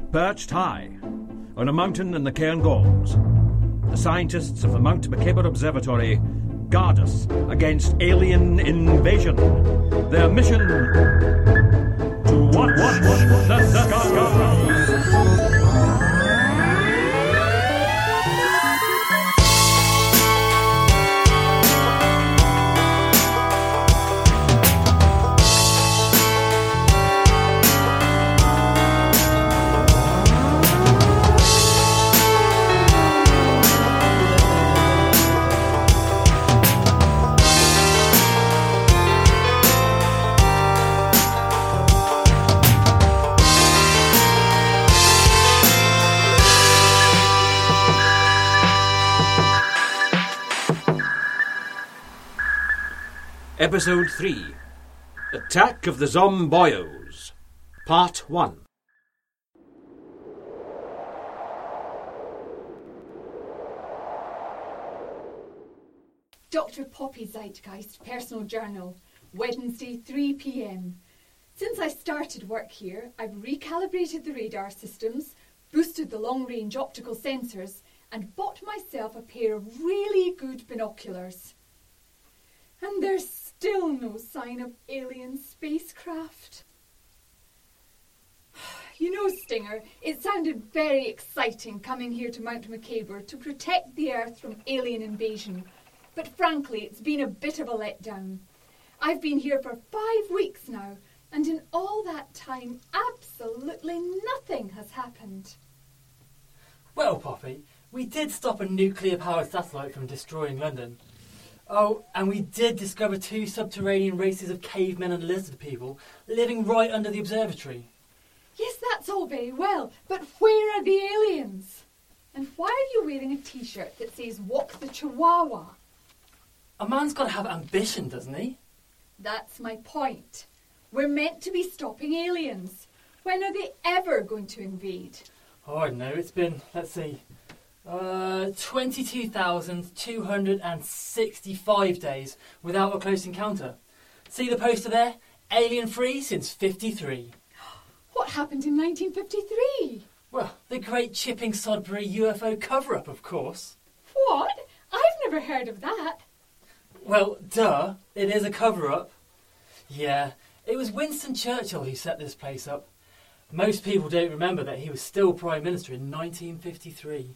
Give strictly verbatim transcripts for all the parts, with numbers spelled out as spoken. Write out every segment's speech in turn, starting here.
Perched high on a mountain in the Cairngorms, the scientists of the Mount Macabre Observatory guard us against alien invasion. Their mission: to watch, watch, watch the, the sky. Episode three, Attack of the Zomboyos, Part one. Doctor Poppy Zeitgeist, Personal Journal, Wednesday, three p.m. Since I started work here, I've recalibrated the radar systems, boosted the long-range optical sensors, and bought myself a pair of really good binoculars. And there's still no sign of alien spacecraft. You know, Stinger, it sounded very exciting coming here to Mount Macabre to protect the Earth from alien invasion. But frankly, it's been a bit of a letdown. I've been here for five weeks now, and in all that time, absolutely nothing has happened. Well, Poppy, we did stop a nuclear-powered satellite from destroying London. Oh, and we did discover two subterranean races of cavemen and lizard people living right under the observatory. Yes, that's all very well, but where are the aliens? And why are you wearing a T-shirt that says Walk the Chihuahua? A man's got to have ambition, doesn't he? That's my point. We're meant to be stopping aliens. When are they ever going to invade? Oh, I don't know. It's been, let's see, uh, twenty-two thousand two hundred sixty-five days without a close encounter. See the poster there? Alien-free since fifty-three. What happened in nineteen fifty-three? Well, the great Chipping Sodbury U F O cover-up, of course. What? I've never heard of that. Well, duh, it is a cover-up. Yeah, it was Winston Churchill who set this place up. Most people don't remember that he was still Prime Minister in nineteen fifty-three.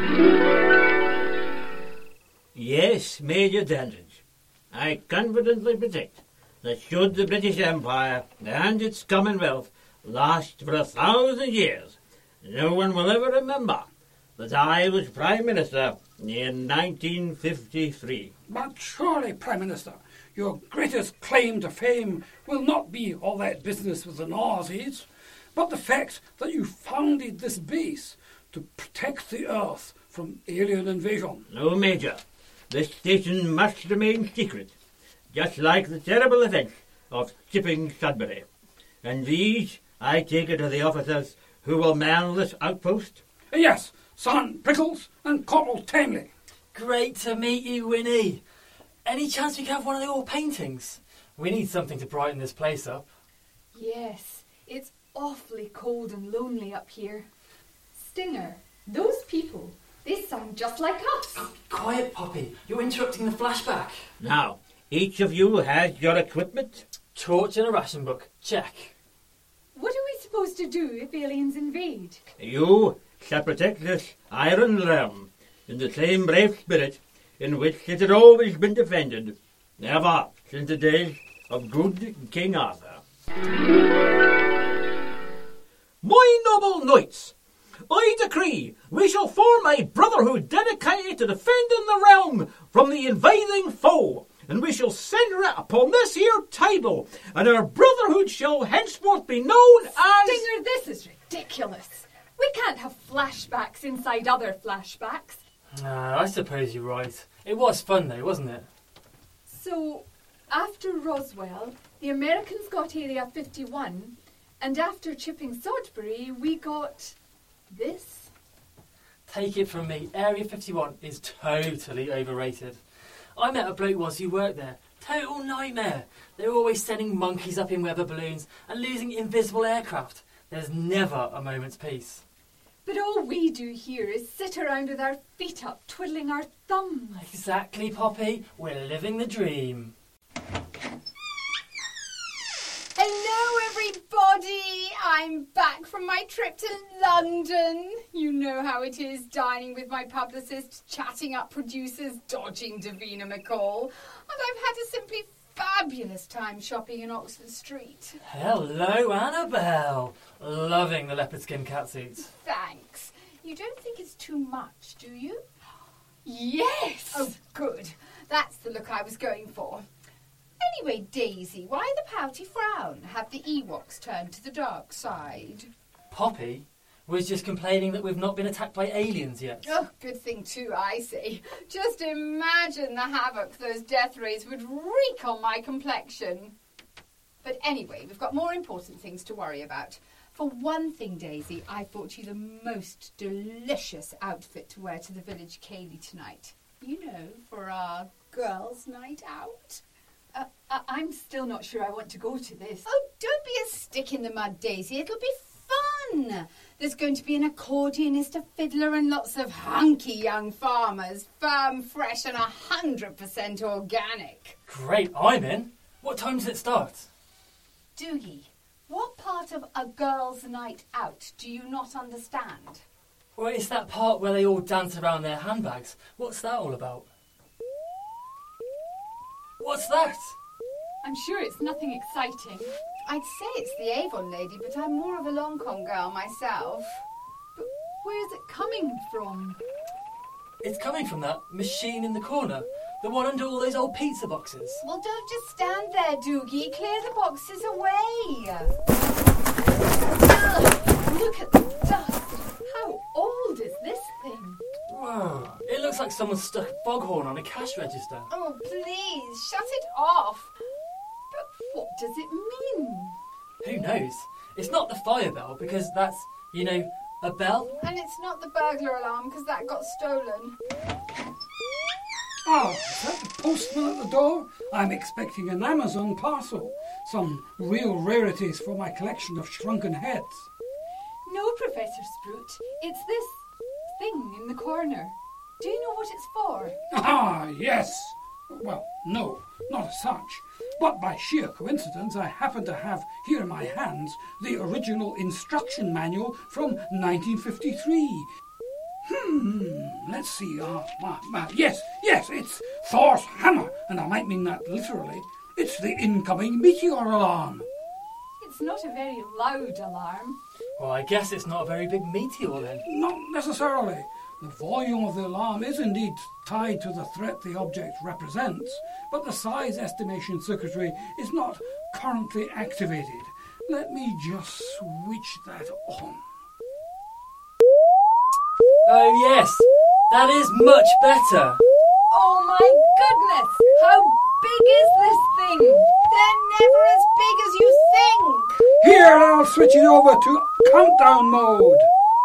Yes, Major Dandridge. I confidently predict that should the British Empire and its Commonwealth last for a thousand years, no one will ever remember that I was Prime Minister in nineteen fifty-three. But surely, Prime Minister, your greatest claim to fame will not be all that business with the Nazis, but the fact that you founded this base to protect the Earth from alien invasion. No, Major. This station must remain secret, just like the terrible events of Chipping Sudbury. And these I take it to the officers who will man this outpost? Yes, Sergeant Prickles and Corporal Tamley. Great to meet you, Winnie. Any chance we can have one of the old paintings? We need something to brighten this place up. Yes, it's awfully cold and lonely up here. Stinger, those people, they sound just like us. Oh, quiet, Poppy. You're interrupting the flashback. Now, each of you has your equipment? Torch and a ration book. Check. What are we supposed to do if aliens invade? You shall protect this iron realm in the same brave spirit in which it has always been defended, ever since the days of good King Arthur. My noble knights, I decree we shall form a brotherhood dedicated to defending the realm from the invading foe, and we shall centre it upon this here table, and our brotherhood shall henceforth be known as... Stinger, this is ridiculous. We can't have flashbacks inside other flashbacks. Uh, I suppose you're right. It was fun though, wasn't it? So, after Roswell, the Americans got Area fifty-one, and after Chipping Sodbury, we got this? Take it from me, Area fifty-one is totally overrated. I met a bloke once who worked there. Total nightmare. They were always sending monkeys up in weather balloons and losing invisible aircraft. There's never a moment's peace. But all we do here is sit around with our feet up, twiddling our thumbs. Exactly, Poppy. We're living the dream. Hello, everybody! I'm back from my trip to London. You know how it is dining with my publicist, chatting up producers, dodging Davina McCall. And I've had a simply fabulous time shopping in Oxford Street. Hello, Annabelle. Loving the leopard skin catsuits. Thanks. You don't think it's too much, do you? Yes! Oh, good. That's the look I was going for. Anyway, Daisy, why the pouty frown? Have the Ewoks turned to the dark side? Poppy was just complaining that we've not been attacked by aliens yet. Oh, good thing too, I say. Just imagine the havoc those death rays would wreak on my complexion. But anyway, we've got more important things to worry about. For one thing, Daisy, I bought you the most delicious outfit to wear to the village Cayley tonight. You know, for our girls' night out. Uh, I- I'm still not sure I want to go to this. Oh, don't be a stick in the mud, Daisy. It'll be fun. There's going to be an accordionist, a fiddler, and lots of hunky young farmers, firm, fresh, and a hundred percent organic. Great, I'm in. What time does it start? Doogie, what part of a girls' night out do you not understand? Well, it's that part where they all dance around their handbags. What's that all about? What's that? I'm sure it's nothing exciting. I'd say it's the Avon lady, but I'm more of a Long Kong girl myself. But where's it coming from? It's coming from that machine in the corner. The one under all those old pizza boxes. Well, don't just stand there, Doogie. Clear the boxes away. Ugh, look at the dust. How old is this thing? Whoa. It looks like someone stuck a foghorn on a cash register. Oh, please, shut it off. But what does it mean? Who knows? It's not the fire bell because that's, you know, a bell. And it's not the burglar alarm because that got stolen. Oh, is that the postman at the door? I'm expecting an Amazon parcel. Some real rarities for my collection of shrunken heads. No, Professor Sprout. It's this thing in the corner. Do you know what it's for? Ah, yes. Well, no, not as such. But by sheer coincidence, I happen to have here in my hands the original instruction manual from nineteen fifty-three. Hmm, let's see. Uh, uh, uh, yes, yes, it's Thor's hammer, and I might mean that literally. It's the incoming meteor alarm. It's not a very loud alarm. Well, I guess it's not a very big meteor then. Not necessarily. The volume of the alarm is indeed tied to the threat the object represents, but the size estimation circuitry is not currently activated. Let me just switch that on. Oh yes, that is much better. Oh my goodness! How big is this thing? They're never as big as you think! Here, I'll switch it over to countdown mode.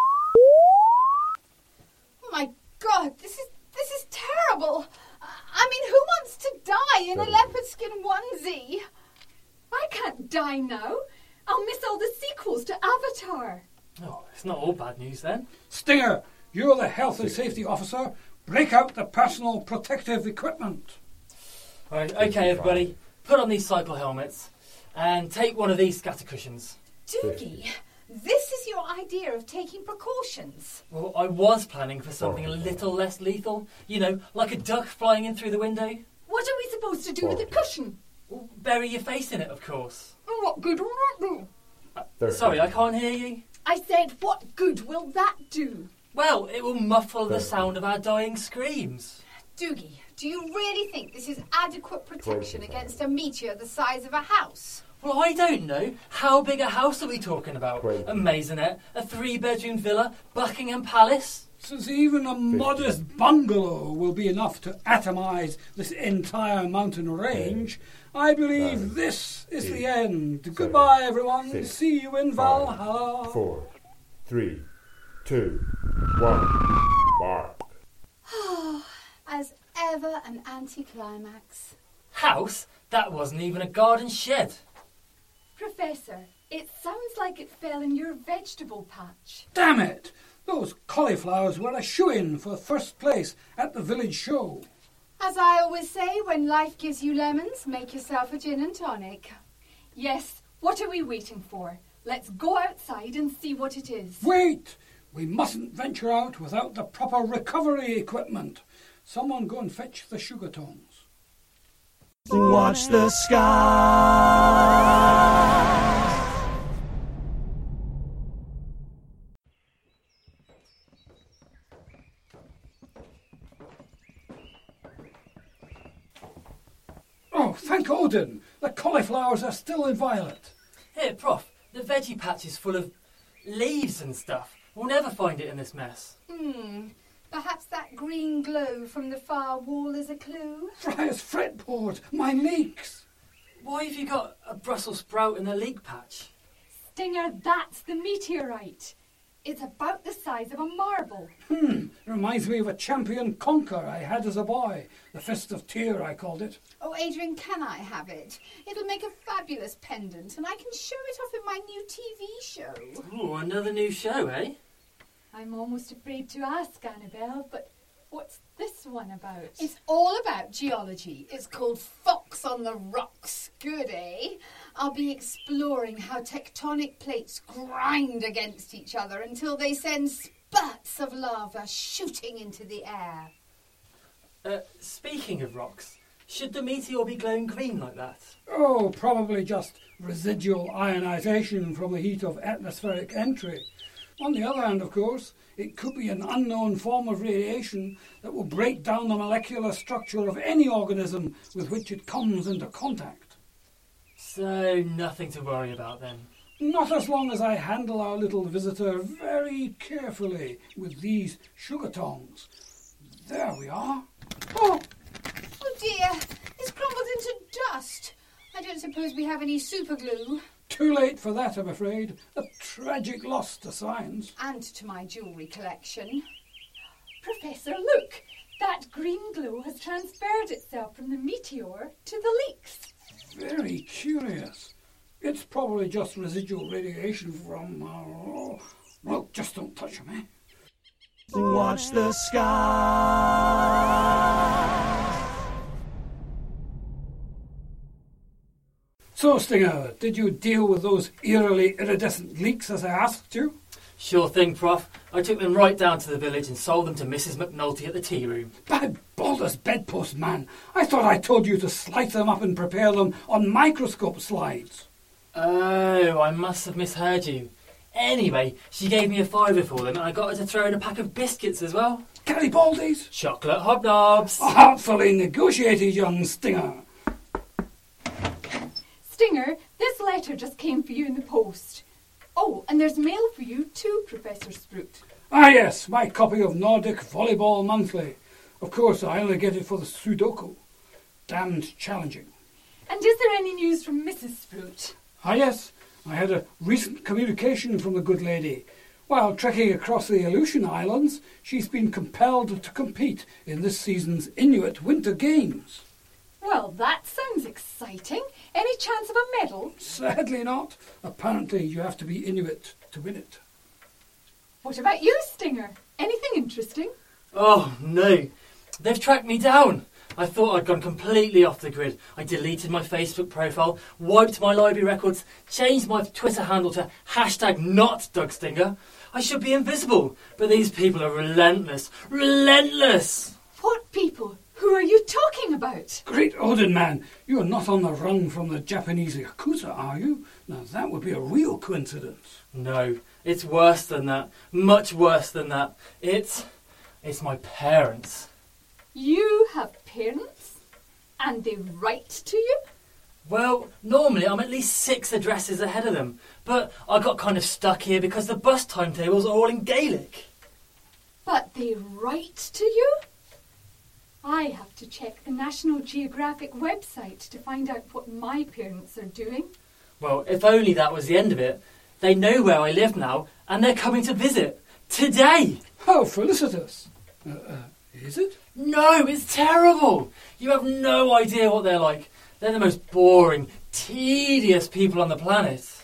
Oh my god, this is this is terrible! I mean, who wants to die in a leopard skin onesie? I can't die now. I'll miss all the sequels to Avatar. Oh, it's not all bad news then. Stinger, you're the health and safety officer. Break out the personal protective equipment. Right, okay everybody, put on these cycle helmets and take one of these scatter cushions. Doogie, this is your idea of taking precautions. Well, I was planning for something a little less lethal. You know, like a duck flying in through the window. What are we supposed to do with the cushion? Well, bury your face in it, of course. And what good will that do? Uh, sorry, I can't hear you. I said, what good will that do? Well, it will muffle the sound of our dying screams. Doogie, do you really think this is adequate protection against a meteor the size of a house? Well, I don't know. How big a house are we talking about? A maisonette? A three-bedroom villa? Buckingham Palace? Since even a modest bungalow will be enough to atomize this entire mountain range, I believe Nine, this is eight, the end. seven, Goodbye, everyone. six, See you in five, Valhalla. Four, three, two, one, bark. As ever, an anticlimax. House? That wasn't even a garden shed. Professor, It sounds like it fell in your vegetable patch. Damn it! Those cauliflowers were a shoo-in for first place at the village show. As I always say, when life gives you lemons, make yourself a gin and tonic. Yes, what are we waiting for? Let's go outside and see what it is. Wait! We mustn't venture out without the proper recovery equipment. Someone go and fetch the sugar tongs. Watch the skies. Oh, thank Odin! The cauliflowers are still in violet. Here, Prof, the veggie patch is full of leaves and stuff. We'll never find it in this mess. Hmm. Perhaps that green glow from the far wall is a clue? Friar's fretboard! My leeks! Why have you got a Brussels sprout in a leek patch? Stinger, that's the meteorite. It's about the size of a marble. Hmm, reminds me of a champion conker I had as a boy. The Fist of Tyr, I called it. Oh, Adrian, can I have it? It'll make a fabulous pendant, and I can show it off in my new T V show. Oh, another new show, eh? I'm almost afraid to ask, Annabelle, but what's this one about? It's all about geology. It's called Fox on the Rocks. Good, eh? I'll be exploring how tectonic plates grind against each other until they send spurts of lava shooting into the air. Uh, speaking of rocks, should the meteor be glowing green like that? Oh, probably just residual ionization from the heat of atmospheric entry. On the other hand, of course, it could be an unknown form of radiation that will break down the molecular structure of any organism with which it comes into contact. So, nothing to worry about then. Not as long as I handle our little visitor very carefully with these sugar tongs. There we are. Oh, Oh dear, it's crumbled into dust. I don't suppose we have any superglue. too late for that, I'm afraid. A tragic loss to science. And to my jewellery collection. Professor, look! That green glow has transferred itself from the meteor to the leaks. Very curious. It's probably just residual radiation from... Uh, well, just don't touch them, eh? Watch the skies. So, Stinger, did you deal with those eerily iridescent leaks as I asked you? Sure thing, Prof. I took them right down to the village and sold them to Missus McNulty at the tea room. By Baldur's bedpost, man. I thought I told you to slice them up and prepare them on microscope slides. Oh, I must have misheard you. Anyway, she gave me a fiver for them and I got her to throw in a pack of biscuits as well. Garibaldi's? Chocolate hobnobs. Artfully negotiated, young Stinger. Stinger, this letter just came for you in the post. Oh, and there's mail for you too, Professor Sprout. Ah, yes, my copy of Nordic Volleyball Monthly. Of course, I only get it for the Sudoku. Damned challenging. And is there any news from Missus Sprout? Ah, yes, I had a recent communication from the good lady. While trekking across the Aleutian Islands, she's been compelled to compete in this season's Inuit Winter Games. Well, that sounds exciting. Any chance of a medal? Sadly not. Apparently you have to be Inuit to win it. What about you, Stinger? Anything interesting? Oh, no. They've tracked me down. I thought I'd gone completely off the grid. I deleted my Facebook profile, wiped my library records, changed my Twitter handle to hashtag not Doug Stinger. I should be invisible, but these people are relentless. Relentless! What people? Who are you talking about? Great Odin, man, you are not on the run from the Japanese Yakuza, are you? Now that would be a real coincidence. No, it's worse than that. Much worse than that. It's... it's my parents. You have parents? And they write to you? Well, normally I'm at least six addresses ahead of them, but I got kind of stuck here because the bus timetables are all in Gaelic. But they write to you? I have to check the National Geographic website to find out what my parents are doing. Well, if only that was the end of it. They know where I live now, and they're coming to visit. Today! How felicitous. Uh, uh, is it? No, it's terrible! You have no idea what they're like. They're the most boring, tedious people on the planet.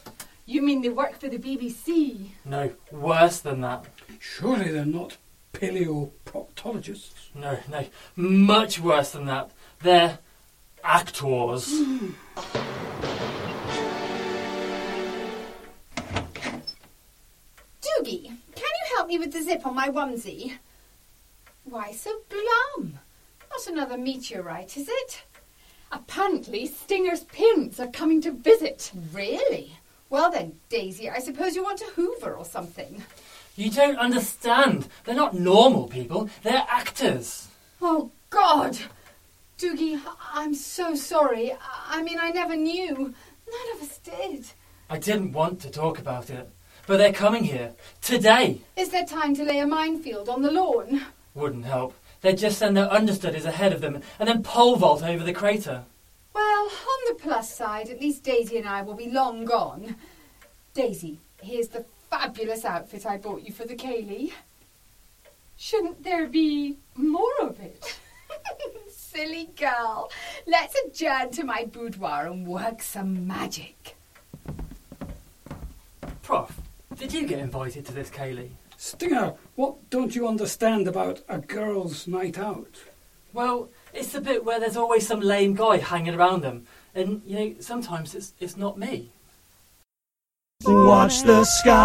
You mean they work for the B B C? No, worse than that. Surely they're not paleoproctologists. No, no, much worse than that. They're actors. Doogie, can you help me with the zip on my onesie? Why so glum? Not another meteorite, is it? Apparently, Stinger's parents are coming to visit. Really? Well then, Daisy, I suppose you want a Hoover or something. You don't understand. They're not normal people. They're actors. Oh, God! Doogie, I'm so sorry. I mean, I never knew. None of us did. I didn't want to talk about it, but they're coming here. Today. Is there time to lay a minefield on the lawn? Wouldn't help. They'd just send their understudies ahead of them and then pole vault over the crater. Well, on the plus side, at least Daisy and I will be long gone. Daisy, here's the fabulous outfit I bought you for the Kaylee. Shouldn't there be more of it? Silly girl. Let's adjourn to my boudoir and work some magic. Prof, did you get invited to this, Kaylee? Stinger, what don't you understand about a girls' night out? Well, it's the bit where there's always some lame guy hanging around them. And, you know, sometimes it's it's not me. Watch the sky.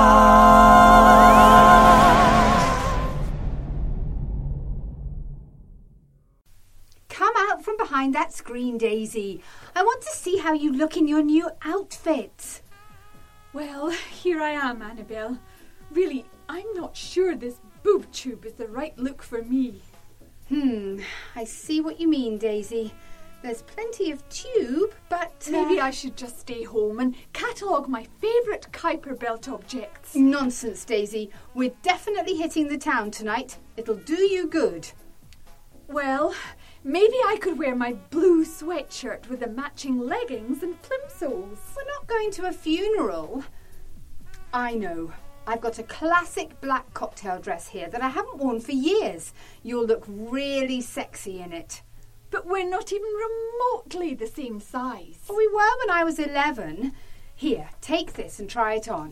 Come out from behind that screen, Daisy. I want to see how you look in your new outfit. Well, here I am, Annabelle. Really, I'm not sure this boob tube is the right look for me. Hmm, I see what you mean, Daisy. There's plenty of tube, but... Uh... Maybe I should just stay home and catalogue my favourite Kuiper belt objects. Nonsense, Daisy. We're definitely hitting the town tonight. It'll do you good. Well, maybe I could wear my blue sweatshirt with the matching leggings and plimsolls. We're not going to a funeral. I know. I've got a classic black cocktail dress here that I haven't worn for years. You'll look really sexy in it. But we're not even remotely the same size. Well, we were when I was eleven. Here, take this and try it on.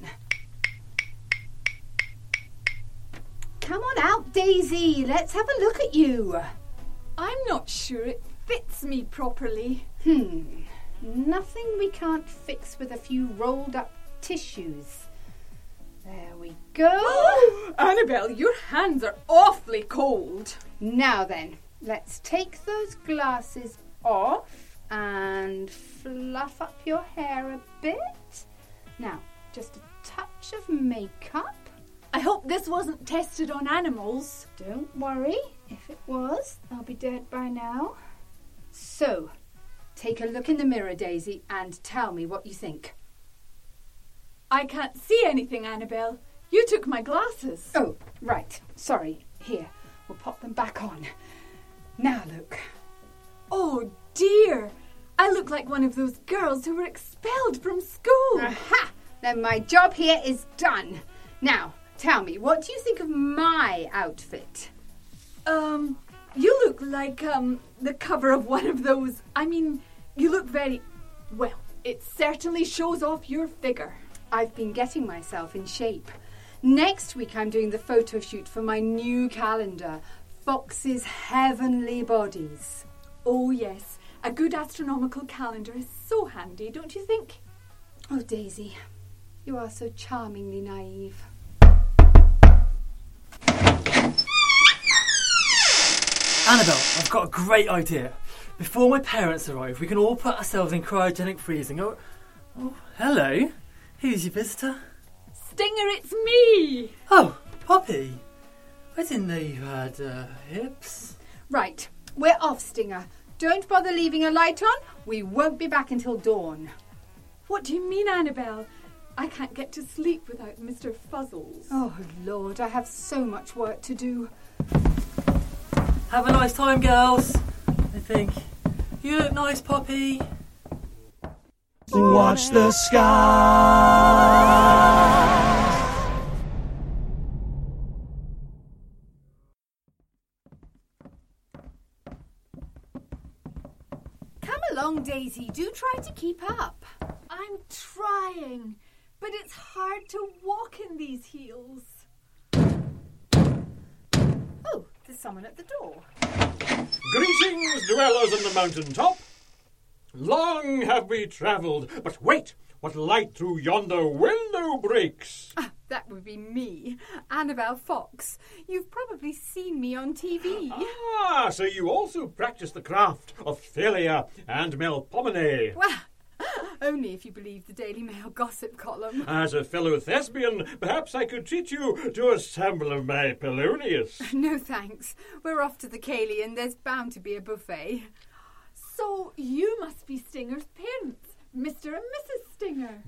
Come on out, Daisy. Let's have a look at you. I'm not sure it fits me properly. Hmm. Nothing we can't fix with a few rolled up tissues. There we go. Oh, Annabelle, your hands are awfully cold. Now then, let's take those glasses off and fluff up your hair a bit. Now, just a touch of makeup. I hope this wasn't tested on animals. Don't worry. If it was, I'll be dead by now. So, take a look in the mirror, Daisy, and tell me what you think. I can't see anything, Annabelle. You took my glasses. Oh, right. Sorry. Here, we'll pop them back on. Now look. Oh, dear. I look like one of those girls who were expelled from school. Aha! Then my job here is done. Now, tell me, what do you think of my outfit? Um, you look like, um, the cover of one of those. I mean, you look very... Well, it certainly shows off your figure. I've been getting myself in shape. Next week I'm doing the photo shoot for my new calendar, Fox's Heavenly Bodies. Oh yes, a good astronomical calendar is so handy, don't you think? Oh, Daisy, you are so charmingly naive. Annabelle, I've got a great idea. Before my parents arrive, we can all put ourselves in cryogenic freezing. Oh, oh hello. Who's your visitor? Stinger, it's me! Oh, Poppy. I didn't know you had uh, hips. Right, we're off, Stinger. Don't bother leaving a light on. We won't be back until dawn. What do you mean, Annabelle? I can't get to sleep without Mister Fuzzles. Oh, Lord, I have so much work to do. Have a nice time, girls. I think. You look nice, Poppy. Watch the sky. Come along, Daisy. Do try to keep up. I'm trying. But it's hard to walk in these heels. Oh, there's someone at the door. Greetings, dwellers on the mountain top. Long have we travelled, but wait, what light through yonder window breaks? Ah, that would be me, Annabelle Fox. You've probably seen me on T V. Ah, so you also practice the craft of Thalia and Melpomene. Well, only if you believe the Daily Mail gossip column. As a fellow thespian, perhaps I could treat you to a sample of my Polonius. No thanks. We're off to the Cayley and there's bound to be a buffet. So you must be Stinger's parents, Mister and Missus Stinger.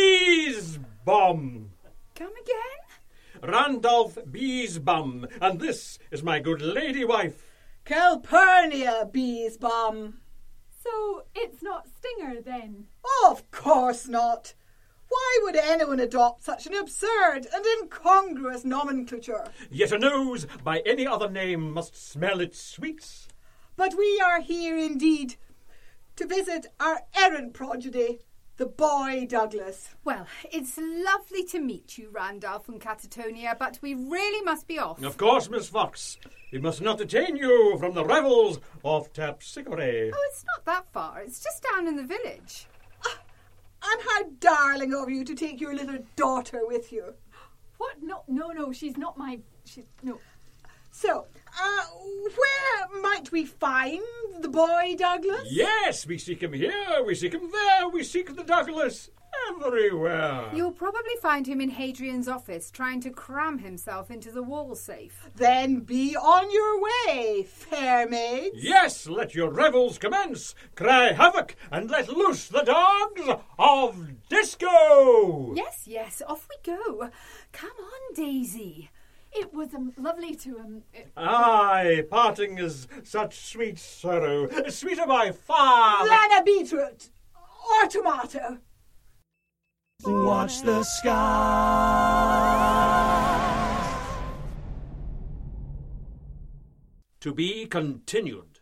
Beesbum. Come again? Randolph Beesbum, and this is my good lady wife. Calpurnia Beesbum. So it's not Stinger then? Of course not. Why would anyone adopt such an absurd and incongruous nomenclature? Yet a nose by any other name must smell its sweets. But we are here indeed to visit our errant progeny, the boy Douglas. Well, it's lovely to meet you, Randolph and Catatonia, but we really must be off. Of course, Miss Fox. We must not detain you from the revels of Terpsichore. Oh, it's not that far. It's just down in the village. Ah, and how darling of you to take your little daughter with you. What? No, no, no, she's not my... She's, no. So, uh, where might we find the boy Douglas? Yes, we seek him here, we seek him there, we seek the Douglas everywhere. You'll probably find him in Hadrian's office trying to cram himself into the wall safe. Then be on your way, fair maids. Yes, let your revels commence. Cry havoc and let loose the dogs of disco. Yes, yes, off we go. Come on, Daisy. It was um, lovely to... Um, it... Aye, parting is such sweet sorrow, sweeter by far. Than a beetroot or tomato. Watch the skies. To be continued.